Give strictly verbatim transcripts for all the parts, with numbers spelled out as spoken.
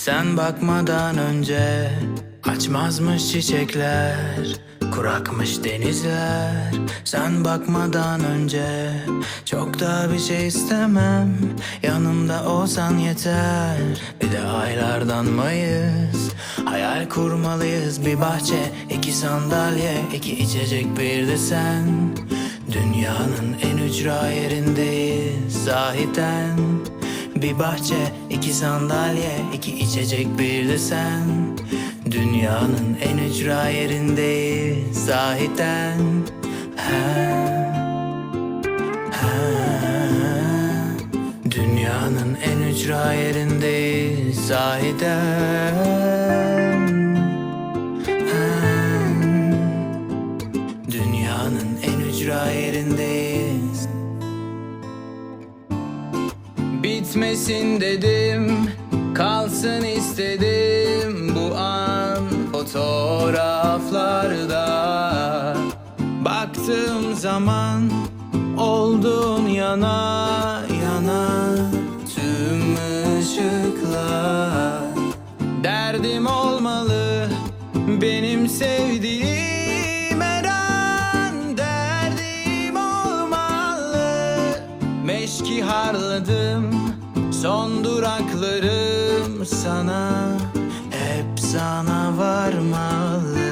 Sen bakmadan önce açmazmış çiçekler, kurakmış denizler. Sen bakmadan önce çok da bir şey istemem, yanımda olsan yeter. Bir de aylardanmayız, hayal kurmalıyız. Bir bahçe, iki sandalye, iki içecek, bir de sen. Dünyanın en ücra yerindeyiz sahiden. Bir bahçe, iki sandalye, iki içecek, bir de sen. Dünyanın en ücra yerindeyiz sahiden. Ha, ha. Dünyanın en ücra yerindeyiz sahiden. Ha. Dünyanın en ücra yerindeyiz. Bitmesin dedim, kalsın istedim bu an fotoğraflarda. Baktığım zaman oldun yana yana tüm ışıklar. Derdim olmalı benim sevdiğim her an, derdim olmalı. Meşki harladım, son duraklarım sana, hep sana varmalı.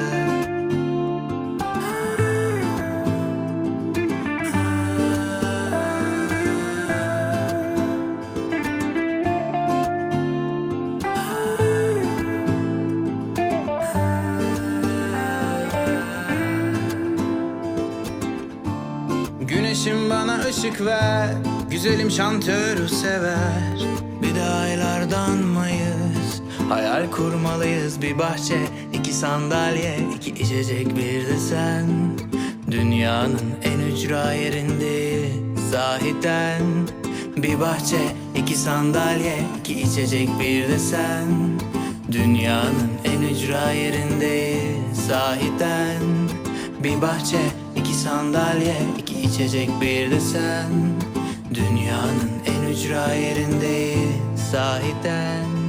Güneşim bana ışık ver, güzelim şantörü sever. Bir de aylardanmayız, hayal kurmalıyız. Bir bahçe, iki sandalye, iki içecek, bir de sen. Dünyanın en ücra yerindeyiz sahiden. Bir bahçe, iki sandalye, iki içecek, bir de sen. Dünyanın en ücra yerindeyiz sahiden. Bir bahçe, iki sandalye, iki içecek, bir de sen. Dünyanın en ücra yerindeyiz sahiden.